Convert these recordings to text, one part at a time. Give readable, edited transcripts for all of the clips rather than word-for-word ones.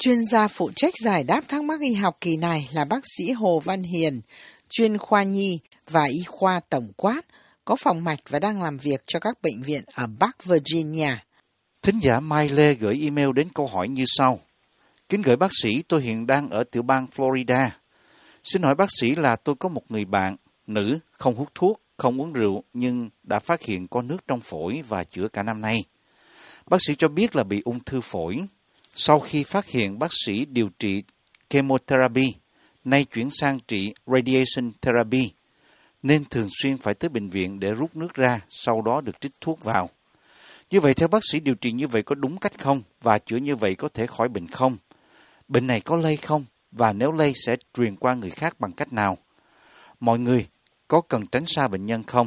Chuyên gia phụ trách giải đáp thắc mắc y học kỳ này là bác sĩ Hồ Văn Hiền, chuyên khoa nhi và y khoa tổng quát, có phòng mạch và đang làm việc cho các bệnh viện ở Bắc Virginia. Thính giả Mai Lê gửi email đến câu hỏi như sau. Kính gửi bác sĩ, tôi hiện đang ở tiểu bang Florida. Xin hỏi bác sĩ là tôi có một người bạn, nữ, không hút thuốc, không uống rượu, nhưng đã phát hiện có nước trong phổi và chữa cả năm nay. Bác sĩ cho biết là bị ung thư phổi. Sau khi phát hiện, bác sĩ điều trị chemotherapy, nay chuyển sang trị radiation therapy, nên thường xuyên phải tới bệnh viện để rút nước ra, sau đó được trích thuốc vào. Như vậy, theo bác sĩ điều trị như vậy có đúng cách không? Và chữa như vậy có thể khỏi bệnh không? Bệnh này có lây không? Và nếu lây sẽ truyền qua người khác bằng cách nào? Mọi người có cần tránh xa bệnh nhân không?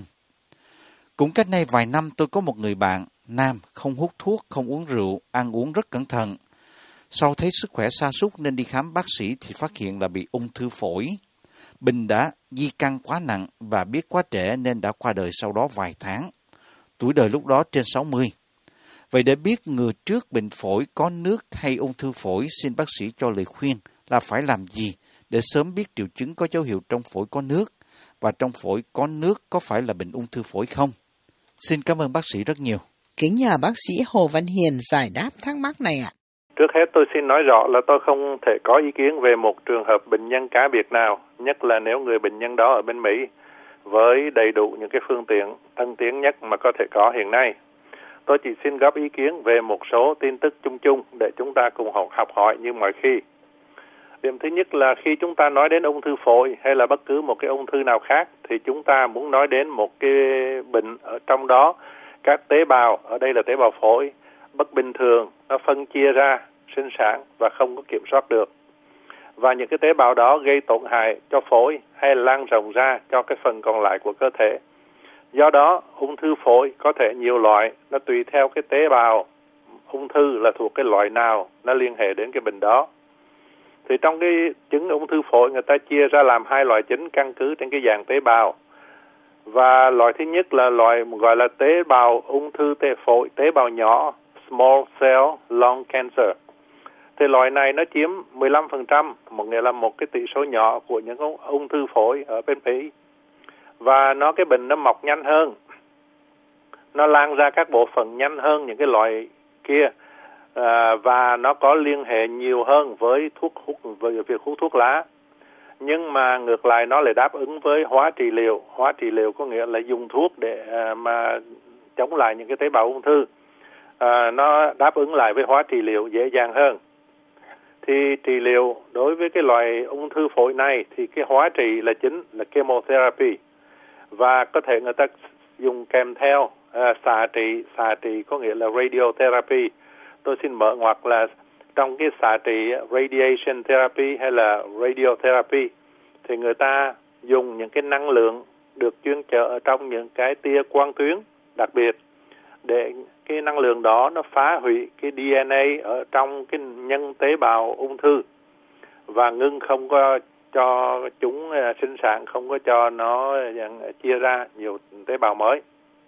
Cũng cách đây vài năm tôi có một người bạn, nam, không hút thuốc, không uống rượu, ăn uống rất cẩn thận. Sau thấy sức khỏe sa sút nên đi khám bác sĩ thì phát hiện là bị ung thư phổi. Bệnh đã di căn quá nặng và biết quá trễ nên đã qua đời sau đó vài tháng. Tuổi đời lúc đó trên 60. Vậy để biết ngừa trước bệnh phổi có nước hay ung thư phổi, xin bác sĩ cho lời khuyên là phải làm gì để sớm biết triệu chứng có dấu hiệu trong phổi có nước và trong phổi có nước có phải là bệnh ung thư phổi không? Xin cảm ơn bác sĩ rất nhiều. Kính nhờ bác sĩ Hồ Văn Hiền giải đáp thắc mắc này ạ. Trước hết tôi xin nói rõ là tôi không thể có ý kiến về một trường hợp bệnh nhân cá biệt nào, nhất là nếu người bệnh nhân đó ở bên Mỹ với đầy đủ những cái phương tiện tân tiến nhất mà có thể có hiện nay. Tôi chỉ xin góp ý kiến về một số tin tức chung chung để chúng ta cùng học hỏi như mọi khi. Điểm thứ nhất là khi chúng ta nói đến ung thư phổi hay là bất cứ một cái ung thư nào khác thì chúng ta muốn nói đến một cái bệnh ở trong đó các tế bào, ở đây là tế bào phổi, bất bình thường, nó phân chia ra, sinh sản và không có kiểm soát được. Và những cái tế bào đó gây tổn hại cho phổi hay lan rộng ra cho cái phần còn lại của cơ thể. Do đó, ung thư phổi có thể nhiều loại, nó tùy theo cái tế bào ung thư là thuộc cái loại nào, nó liên hệ đến cái bệnh đó. Thì trong cái chứng ung thư phổi người ta chia ra làm hai loại chính căn cứ trên cái dạng tế bào. Và loại thứ nhất là loại gọi là tế bào ung thư phổi, tế bào nhỏ, small cell lung cancer. Thì loại này nó chiếm 15%, nghĩa là một cái tỷ số nhỏ của những ung thư phổi ở bên Mỹ. Và cái bệnh nó mọc nhanh hơn, nó lan ra các bộ phận nhanh hơn những cái loại kia, và nó có liên hệ nhiều hơn với việc hút thuốc lá. Nhưng mà ngược lại nó lại đáp ứng với hóa trị liệu. Hóa trị liệu có nghĩa là dùng thuốc để mà chống lại những cái tế bào ung thư. Nó đáp ứng lại với hóa trị liệu dễ dàng hơn. Thì trị liệu đối với cái loại ung thư phổi này thì cái hóa trị là chính là chemotherapy. Và có thể người ta dùng kèm theo xạ trị có nghĩa là radiotherapy. Tôi xin mở ngoặc là trong cái xạ trị radiation therapy hay là radiotherapy thì người ta dùng những cái năng lượng được chuyên chở ở trong những cái tia quang tuyến đặc biệt để cái năng lượng đó nó phá hủy cái DNA ở trong cái nhân tế bào ung thư và ngưng không có cho chúng sinh sản, không có cho nó chia ra nhiều tế bào mới.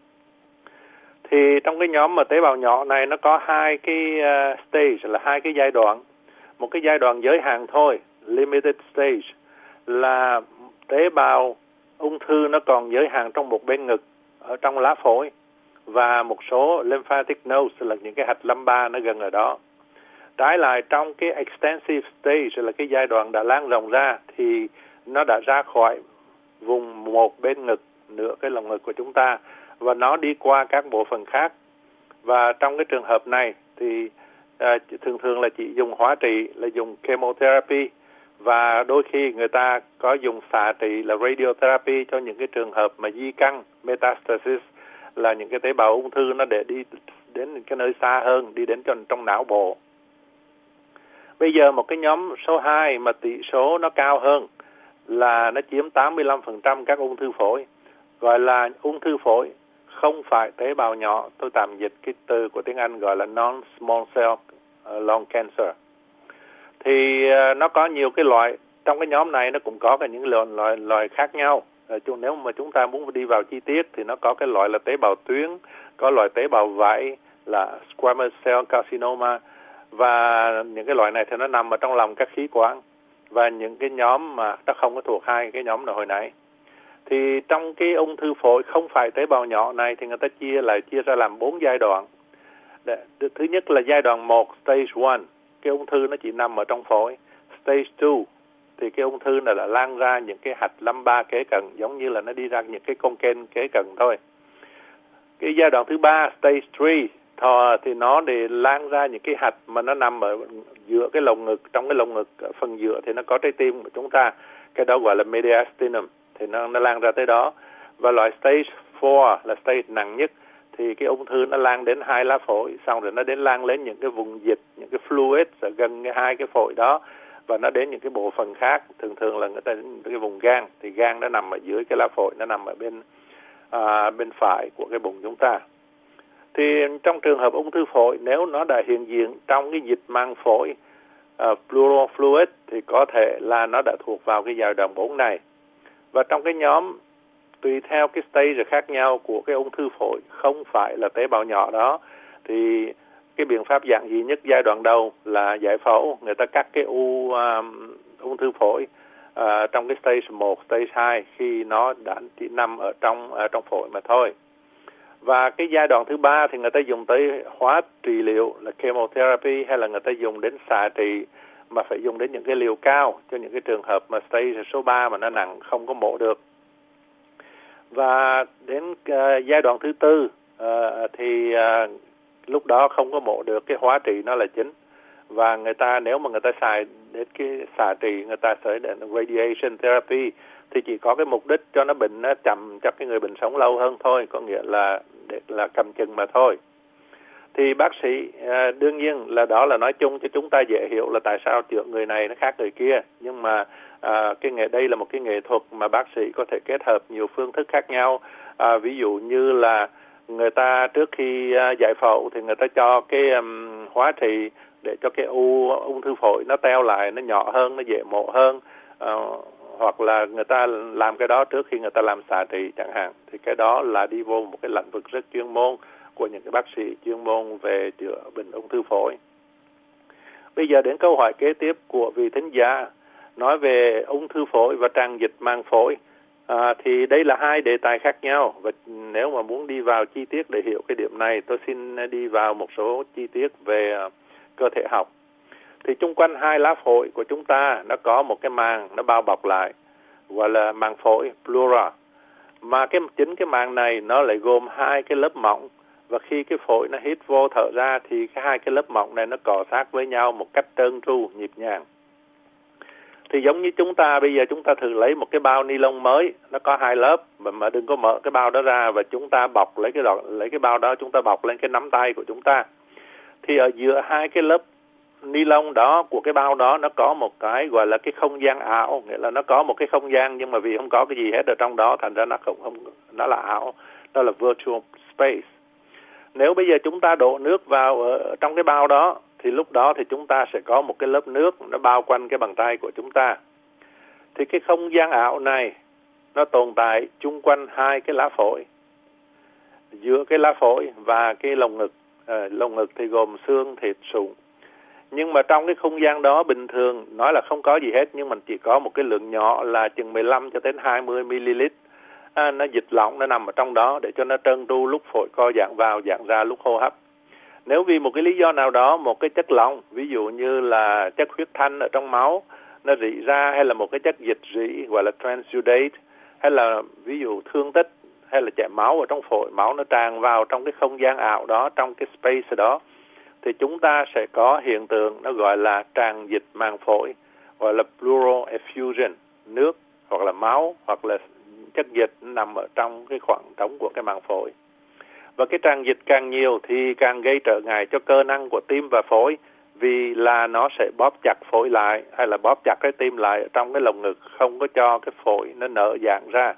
Thì trong cái nhóm mà tế bào nhỏ này nó có hai cái stage, là hai cái giai đoạn. Một cái giai đoạn giới hạn thôi, limited stage, là tế bào ung thư nó còn giới hạn trong một bên ngực ở trong lá phổi và một số lymphatic nodes là những cái hạch lâm ba nó gần ở đó. Trái lại trong cái extensive stage là cái giai đoạn đã lan rộng ra thì nó đã ra khỏi vùng một bên ngực, nửa cái lồng ngực của chúng ta và nó đi qua các bộ phận khác. Và trong cái trường hợp này thì thường là chỉ dùng hóa trị là dùng chemotherapy và đôi khi người ta có dùng xạ trị là radiotherapy cho những cái trường hợp mà di căn metastasis, là những cái tế bào ung thư nó để đi đến cái nơi xa hơn, đi đến trong não bộ. Bây giờ một cái nhóm số 2 mà tỷ số nó cao hơn là nó chiếm 85% các ung thư phổi, gọi là ung thư phổi không phải tế bào nhỏ. Tôi tạm dịch cái từ của tiếng Anh gọi là non-small cell lung cancer. Thì nó có nhiều cái loại, trong cái nhóm này nó cũng có cả những loại khác nhau. Nếu mà chúng ta muốn đi vào chi tiết thì nó có cái loại là tế bào tuyến, có loại tế bào vảy là squamous cell carcinoma, và những cái loại này thì nó nằm ở trong lòng các khí quản, và những cái nhóm mà nó không có thuộc hai cái nhóm nào hồi nãy. Thì trong cái ung thư phổi không phải tế bào nhỏ này thì người ta chia ra làm 4 giai đoạn. Thứ nhất là giai đoạn 1, stage 1, cái ung thư nó chỉ nằm ở trong phổi. Stage 2 thì cái ung thư này là lan ra những cái hạch lâm-ba kế cận, giống như là nó đi ra những cái con kênh kế cận thôi. Cái giai đoạn thứ 3, stage 3, thì nó để lan ra những cái hạch mà nó nằm ở giữa cái lồng ngực, trong cái lồng ngực phần giữa thì nó có trái tim của chúng ta, cái đó gọi là mediastinum, thì nó lan ra tới đó. Và loại stage 4 là stage nặng nhất, thì cái ung thư nó lan đến 2 lá phổi, xong rồi nó đến lan lên những cái vùng dịch, những cái fluid ở gần hai cái phổi đó, và nó đến những cái bộ phận khác, thường là người ta cái vùng gan, thì gan nó nằm ở dưới cái lá phổi, nó nằm ở bên phải của cái bụng chúng ta. Thì trong trường hợp ung thư phổi, nếu nó đã hiện diện trong cái dịch màng phổi, pleural fluid, thì có thể là nó đã thuộc vào cái giai đoạn 4 này. Và trong cái nhóm, tùy theo cái stage khác nhau của cái ung thư phổi không phải là tế bào nhỏ đó, thì cái biện pháp giản dị nhất giai đoạn đầu là giải phẫu. Người ta cắt cái ung thư phổi trong cái stage 1, stage 2 khi nó đã chỉ nằm ở trong phổi mà thôi. Và cái giai đoạn thứ 3 thì người ta dùng tới hóa trị liệu là chemotherapy, hay là người ta dùng đến xạ trị, mà phải dùng đến những cái liều cao cho những cái trường hợp mà stage số 3 mà nó nặng không có mổ được. Và đến giai đoạn thứ 4 thì lúc đó không có mổ được, cái hóa trị nó là chính. Và nếu mà người ta xài đến cái xạ trị, người ta sẽ đến radiation therapy, thì chỉ có cái mục đích cho nó bệnh nó chậm, cho cái người bệnh sống lâu hơn thôi, có nghĩa là để là cầm chừng mà thôi. Thì bác sĩ đương nhiên là đó là nói chung cho chúng ta dễ hiểu là tại sao chữa người này nó khác người kia, nhưng mà đây là một cái nghệ thuật mà bác sĩ có thể kết hợp nhiều phương thức khác nhau. Ví dụ như là người ta trước khi giải phẫu thì người ta cho cái hóa trị để cho cái ung thư phổi nó teo lại, nó nhỏ hơn, nó dễ mổ hơn, hoặc là người ta làm cái đó trước khi người ta làm xạ trị chẳng hạn. Thì cái đó là đi vô một cái lĩnh vực rất chuyên môn của những cái bác sĩ chuyên môn về chữa bệnh ung thư phổi. Bây giờ đến câu hỏi kế tiếp của vị thính giả nói về ung thư phổi và tràn dịch màng phổi. Thì đây là hai đề tài khác nhau, và nếu mà muốn đi vào chi tiết để hiểu cái điểm này, tôi xin đi vào một số chi tiết về cơ thể học. Thì chung quanh hai lá phổi của chúng ta nó có một cái màng nó bao bọc lại, gọi là màng phổi pleura. Mà chính cái màng này nó lại gồm hai cái lớp mỏng, và khi cái phổi nó hít vô thở ra thì cái hai cái lớp mỏng này nó cọ sát với nhau một cách trơn tru, nhịp nhàng. Thì giống như chúng ta bây giờ chúng ta thử lấy một cái bao ni lông mới, nó có hai lớp, mà đừng có mở cái bao đó ra, và chúng ta bọc lấy cái bao đó, chúng ta bọc lên cái nắm tay của chúng ta. Thì ở giữa hai cái lớp ni lông đó của cái bao đó nó có một cái gọi là cái không gian ảo, nghĩa là nó có một cái không gian, nhưng mà vì không có cái gì hết ở trong đó, thành ra nó là ảo, đó là virtual space. Nếu bây giờ chúng ta đổ nước vào ở trong cái bao đó, thì lúc đó thì chúng ta sẽ có một cái lớp nước nó bao quanh cái bàn tay của chúng ta. Thì cái không gian ảo này nó tồn tại chung quanh hai cái lá phổi, giữa cái lá phổi và cái lồng ngực. Lồng ngực thì gồm xương, thịt, sụn. Nhưng mà trong cái không gian đó bình thường nói là không có gì hết, nhưng mình chỉ có một cái lượng nhỏ là chừng 15 cho đến 20 ml. Nó dịch lỏng, nó nằm ở trong đó để cho nó trơn tru lúc phổi co giãn vào, giãn ra lúc hô hấp. Nếu vì một cái lý do nào đó, một cái chất lỏng, ví dụ như là chất huyết thanh ở trong máu, nó rỉ ra, hay là một cái chất dịch rỉ gọi là transudate, hay là ví dụ thương tích, hay là chảy máu ở trong phổi, máu nó tràn vào trong cái không gian ảo đó, trong cái space đó, thì chúng ta sẽ có hiện tượng nó gọi là tràn dịch màng phổi, gọi là pleural effusion, nước hoặc là máu hoặc là chất dịch nằm ở trong cái khoảng trống của cái màng phổi. Và cái tràn dịch càng nhiều thì càng gây trở ngại cho cơ năng của tim và phổi, vì là nó sẽ bóp chặt phổi lại, hay là bóp chặt cái tim lại ở trong cái lồng ngực, không có cho cái phổi nó nở giãn ra.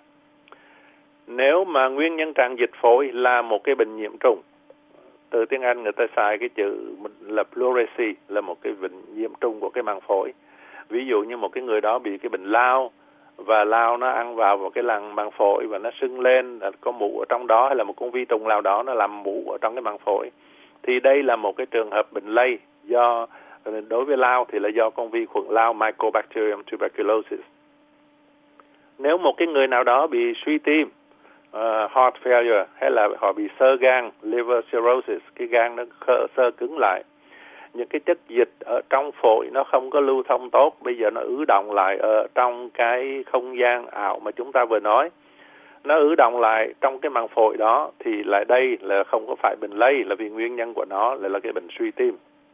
Nếu mà nguyên nhân tràn dịch phổi là một cái bệnh nhiễm trùng, từ tiếng Anh người ta xài cái chữ là pleurisy, là một cái bệnh nhiễm trùng của cái màng phổi. Ví dụ như một cái người đó bị cái bệnh lao, và lao nó ăn vào cái màng phổi và nó sưng lên, có mủ ở trong đó, hay là một con vi trùng nào đó nó làm mủ ở trong cái màng phổi, thì đây là một cái trường hợp bệnh lây đối với lao thì là do con vi khuẩn lao Mycobacterium tuberculosis. Nếu một cái người nào đó bị suy tim, heart failure, hay là họ bị xơ gan, liver cirrhosis, cái gan nó xơ cứng lại, những cái chất dịch ở trong phổi nó không có lưu thông tốt, bây giờ nó ứ đọng lại ở trong cái không gian ảo mà chúng ta vừa nói. Nó ứ đọng lại trong cái màng phổi đó thì lại đây là không có phải bệnh lây, là vì nguyên nhân của nó là cái bệnh suy tim.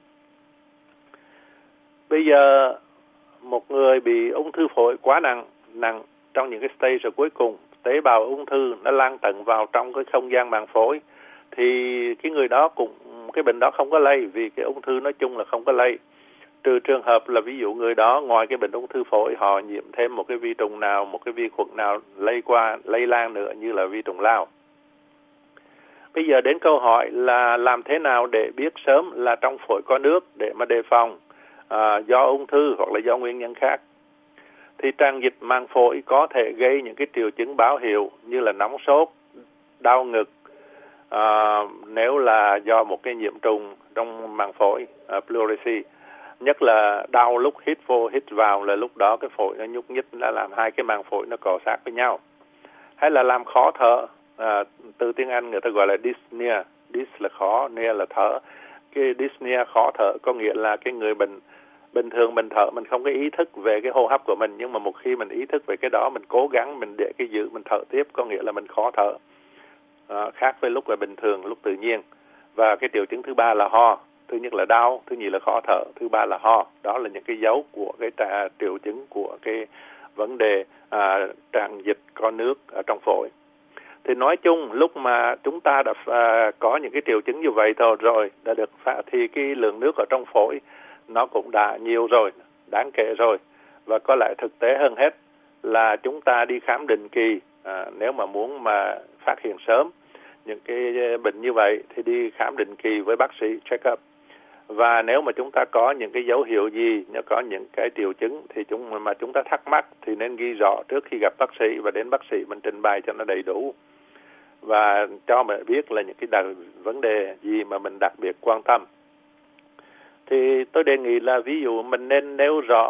Bây giờ một người bị ung thư phổi quá nặng trong những cái stage ở cuối cùng, tế bào ung thư nó lan tận vào trong cái không gian màng phổi, thì cái người đó cũng cái bệnh đó không có lây, vì cái ung thư nói chung là không có lây, trừ trường hợp là ví dụ người đó ngoài cái bệnh ung thư phổi họ nhiễm thêm một cái vi trùng nào, một cái vi khuẩn nào lây lan nữa như là vi trùng lao. Bây giờ đến câu hỏi là làm thế nào để biết sớm là trong phổi có nước để mà đề phòng do ung thư hoặc là do nguyên nhân khác. Thì tràn dịch màng phổi có thể gây những cái triệu chứng báo hiệu như là nóng sốt, đau ngực, nếu là do một cái nhiễm trùng trong màng phổi, pleurisy. Nhất là đau lúc hít vô hít vào, là lúc đó cái phổi nó nhúc nhích, đã làm hai cái màng phổi nó cọ sát với nhau. Hay là làm khó thở, từ tiếng Anh người ta gọi là dyspnea, dys là khó, nea là thở. Cái dyspnea khó thở có nghĩa là cái người bình thường mình thở mình không có ý thức về cái hô hấp của mình, nhưng mà một khi mình ý thức về cái đó, mình cố gắng mình để cái giữ mình thở tiếp, có nghĩa là mình khó thở, khác với lúc là bình thường, lúc tự nhiên. Và cái triệu chứng thứ ba là ho. Thứ nhất là đau, thứ nhì là khó thở, thứ ba là ho. Đó là những cái dấu của cái triệu chứng của cái vấn đề tràn dịch có nước ở trong phổi. Thì nói chung lúc mà chúng ta đã có những cái triệu chứng như vậy rồi đã được thì cái lượng nước ở trong phổi nó cũng đã nhiều rồi, đáng kể rồi. Và có lẽ thực tế hơn hết là chúng ta đi khám định kỳ, nếu mà muốn mà phát hiện sớm những cái bệnh như vậy thì đi khám định kỳ với bác sĩ, check up. Và nếu mà chúng ta có những cái dấu hiệu gì, nếu có những cái triệu chứng thì chúng ta thắc mắc thì nên ghi rõ trước khi gặp bác sĩ, và đến bác sĩ mình trình bày cho nó đầy đủ và cho mình biết là những cái vấn đề gì mà mình đặc biệt quan tâm. Thì tôi đề nghị là ví dụ mình nên nêu rõ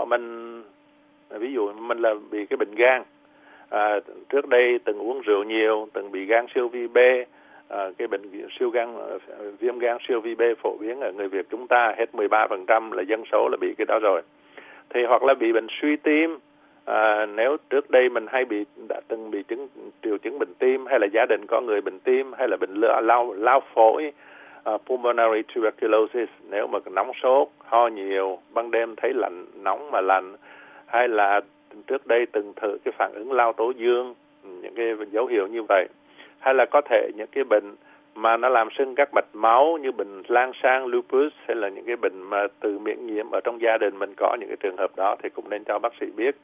ví dụ mình là bị cái bệnh gan, trước đây từng uống rượu nhiều, từng bị gan siêu vi B, cái bệnh viêm gan siêu vi B phổ biến ở người Việt chúng ta, hết 13% là dân số là bị cái đó rồi. Thì hoặc là bị bệnh suy tim, nếu trước đây mình đã từng bị triệu chứng bệnh tim, hay là gia đình có người bệnh tim, hay là bệnh lao phổi, pulmonary tuberculosis, nếu mà nóng sốt, ho nhiều, ban đêm thấy nóng mà lạnh, hay là trước đây từng thử cái phản ứng lao tố dương, những cái dấu hiệu như vậy. Hay là có thể những cái bệnh mà nó làm sưng các mạch máu như bệnh lan sang lupus, hay là những cái bệnh mà từ miễn nhiễm ở trong gia đình mình có những cái trường hợp đó thì cũng nên cho bác sĩ biết.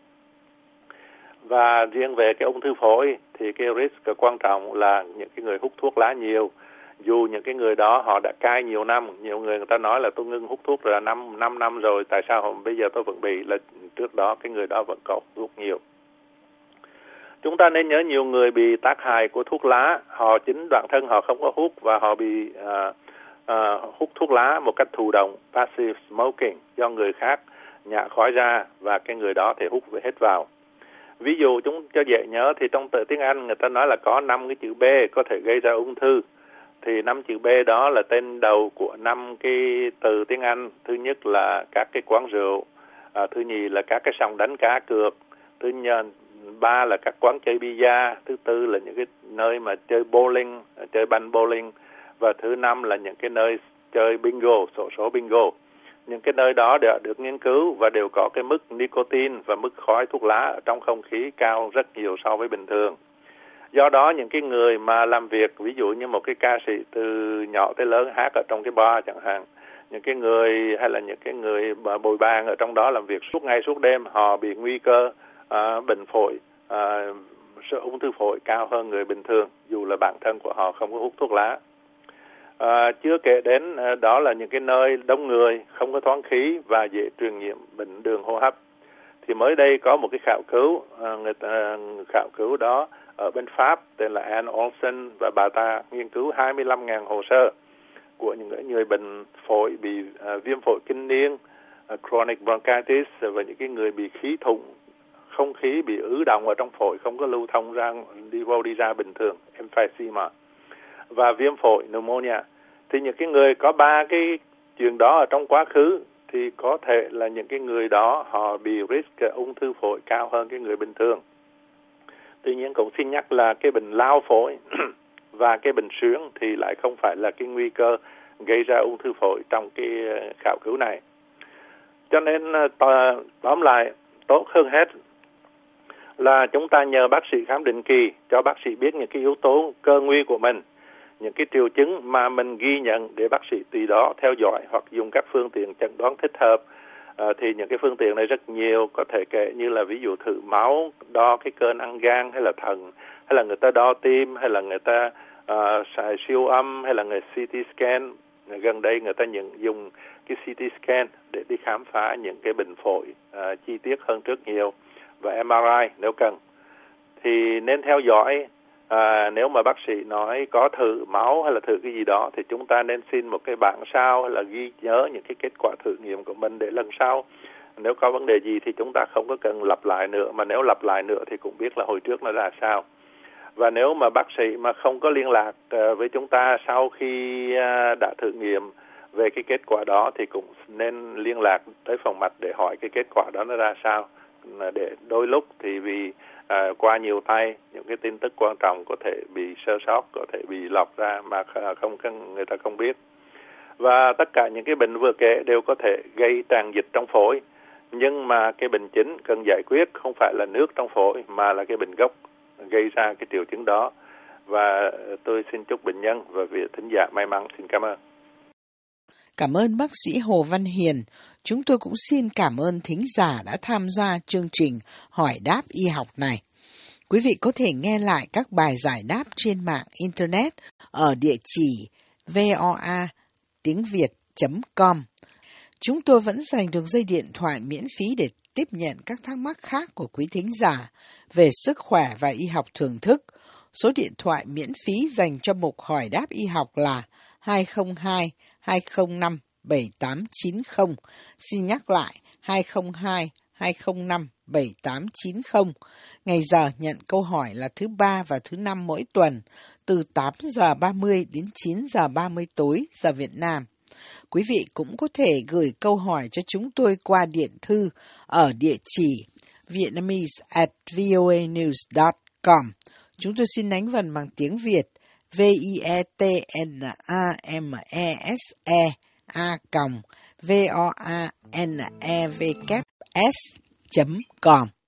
Và riêng về cái ung thư phổi thì cái risk quan trọng là những cái người hút thuốc lá nhiều. Dù những cái người đó họ đã cai nhiều năm, nhiều người ta nói là tôi ngưng hút thuốc rồi 5 năm rồi, tại sao bây giờ tôi vẫn bị, là trước đó cái người đó vẫn có hút thuốc nhiều. Chúng ta nên nhớ nhiều người bị tác hại của thuốc lá, chính bản thân họ không có hút và họ bị hút thuốc lá một cách thụ động, passive smoking, do người khác nhả khói ra và cái người đó thì hút hết vào. Ví dụ chúng cho dễ nhớ thì trong tiếng Anh người ta nói là có 5 cái chữ B có thể gây ra ung thư. Thì 5 chữ B đó là tên đầu của 5 cái từ tiếng Anh. Thứ nhất là các cái quán rượu, thứ nhì là các cái sòng đánh cá cược, thứ ba là các quán chơi bida, thứ tư là những cái nơi mà chơi bowling, chơi banh bowling, và thứ năm là những cái nơi chơi bingo, xổ số bingo. Những cái nơi đó đều được nghiên cứu và đều có cái mức nicotine và mức khói thuốc lá ở trong không khí cao rất nhiều so với bình thường. Do đó những cái người mà làm việc, ví dụ như một cái ca sĩ từ nhỏ tới lớn hát ở trong cái bar chẳng hạn, những cái người hay là những cái người bồi bàn ở trong đó làm việc suốt ngày suốt đêm, họ bị nguy cơ bệnh phổi, ung thư phổi cao hơn người bình thường, dù là bản thân của họ không có hút thuốc lá. Chưa kể đến đó là những cái nơi đông người, không có thoáng khí và dễ truyền nhiễm bệnh đường hô hấp. Thì mới đây có một cái khảo cứu, khảo cứu đó ở bên Pháp tên là Anne Olsen, và bà ta nghiên cứu 25.000 hồ sơ của những người bệnh phổi bị viêm phổi kinh niên, chronic bronchitis, và những cái người bị khí thủng, không khí bị ứ đọng ở trong phổi, không có lưu thông ra đi vô đi ra bình thường, emphysema, và viêm phổi pneumonia. Thì những cái người có 3 cái chuyện đó ở trong quá khứ thì có thể là những cái người đó họ bị risk ung thư phổi cao hơn cái người bình thường. Tuy nhiên cũng xin nhắc là cái bệnh lao phổi và cái bệnh suyễn thì lại không phải là cái nguy cơ gây ra ung thư phổi trong cái khảo cứu này. Cho nên tóm lại, tốt hơn hết là chúng ta nhờ bác sĩ khám định kỳ, cho bác sĩ biết những cái yếu tố cơ nguy của mình, những cái triệu chứng mà mình ghi nhận để bác sĩ từ đó theo dõi hoặc dùng các phương tiện chẩn đoán thích hợp. Thì những cái phương tiện này rất nhiều, có thể kể như là ví dụ thử máu, đo cái cơn ăn gan hay là thận, hay là người ta đo tim, hay là người ta xài siêu âm, hay là người CT scan. Gần đây người ta dùng cái CT scan để đi khám phá những cái bệnh phổi chi tiết hơn trước nhiều, và MRI nếu cần. Thì nên theo dõi. Nếu mà bác sĩ nói có thử máu hay là thử cái gì đó thì chúng ta nên xin một cái bảng sao hay là ghi nhớ những cái kết quả thử nghiệm của mình, để lần sau nếu có vấn đề gì thì chúng ta không có cần lặp lại nữa, mà nếu lặp lại nữa thì cũng biết là hồi trước nó ra sao. Và nếu mà bác sĩ mà không có liên lạc với chúng ta sau khi đã thử nghiệm về cái kết quả đó thì cũng nên liên lạc tới phòng mạch để hỏi cái kết quả đó nó ra sao. Để đôi lúc thì vì qua nhiều tay, những cái tin tức quan trọng có thể bị sơ sót, có thể bị lọc ra mà người ta không biết. Và tất cả những cái bệnh vừa kể đều có thể gây tràn dịch trong phổi, nhưng mà cái bệnh chính cần giải quyết không phải là nước trong phổi mà là cái bệnh gốc gây ra cái triệu chứng đó. Và tôi xin chúc bệnh nhân và vị thính giả may mắn. Xin cảm ơn. Cảm ơn bác sĩ Hồ Văn Hiền. Chúng tôi cũng xin cảm ơn thính giả đã tham gia chương trình Hỏi đáp y học này. Quý vị có thể nghe lại các bài giải đáp trên mạng Internet ở địa chỉ voa.tiengviet.com. Chúng tôi vẫn dành đường dây điện thoại miễn phí để tiếp nhận các thắc mắc khác của quý thính giả về sức khỏe và y học thưởng thức. Số điện thoại miễn phí dành cho mục Hỏi đáp y học là 202-205-7890. Xin nhắc lại 202-205-7890. Ngày giờ nhận câu hỏi là thứ 3 và thứ 5 mỗi tuần, từ 8 giờ 30 đến 9 giờ 30 tối giờ Việt Nam. Quý vị cũng có thể gửi câu hỏi cho chúng tôi qua điện thư ở địa chỉ vietnamese@voanews.com. Chúng tôi xin đánh vần bằng tiếng Việt vietnamese@voanevks.com.